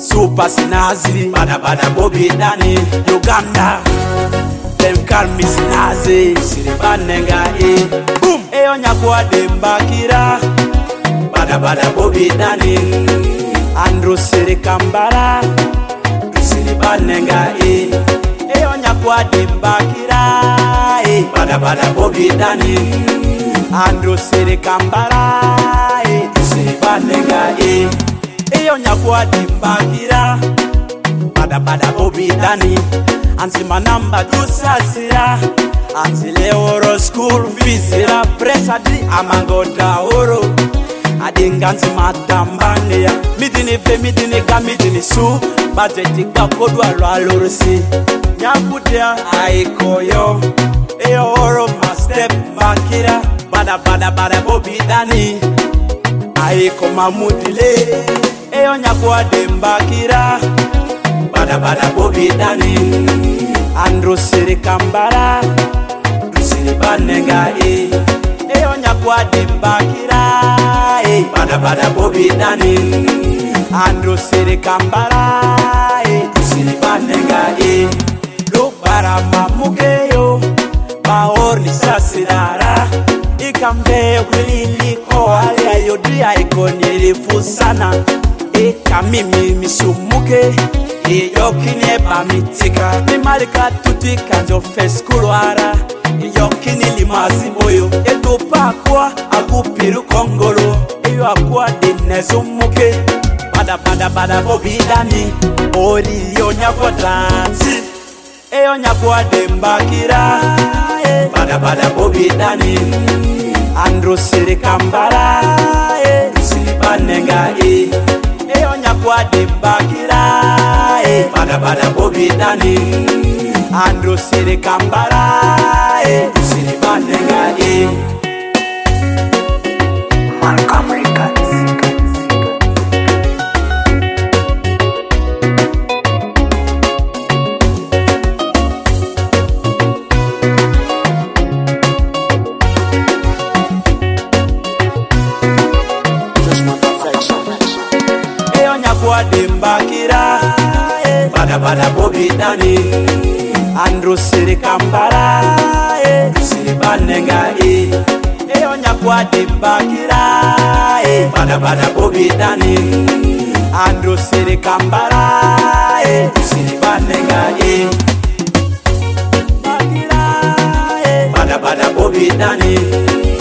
Super Sinazi, bada bada Bobby Dani, Uganda. Them call me Sinazi, Siribanenga boom. Eyo nyakwa dembakira, bada bada Bobby Dani, Andrew Sirikambara, Siribanenga Eyo nyakwa dembakira, bada bada Bobby Dani, Andrew Sirikambara, Siribanenga Eyo nyakwa dembakira, bada bada Bobby Dani. Anzi manamba tusasira, anzi leoro school vizira presa di amangota oro. Adinganzi matambane ya midini fe midini ka midini su budgeti kwa kodwa lwalorosi nyakutia aikoyo eyo oro ma step bakira bada bada bada Bobby Dani aiko mamudile eyo nyakwa dembakira bada bada Bobby Dani Andrew Sirikambara Siribanenga eyo nyakwa dembakira bada bada Bobby Dani Andrew Sirikambara Siribanenga Lubara mamugeyo Baorni sasirara Ikambe wiliko Alia yodia ikonyerifu sana Ikamimi misumuke Iyokini eba mitika Mimarika tutika njo feskulwara Iyokini limazi moyo Edo pakwa agupiru kongolo Iyo akwa dinezo muke Bada bada bada Bobby Dani Ori yo nyakwa dansi Eyo nyakwa dembakira Bada bada Bobby Dani Andrew Sirikambara Siribanenga Eyo nyakwa dembakira bada bada Bobby Dani Andrew Sirikambara Siribanenga Montgomery Cuts. Eyo nyakwa dembakira bada bada Bobby Dani Andrew Sirikambara Siribanenga Eyo nyakwa dembakira bada bada Bobby Dani Andrew Sirikambara Siribanenga bada bada Bobby Dani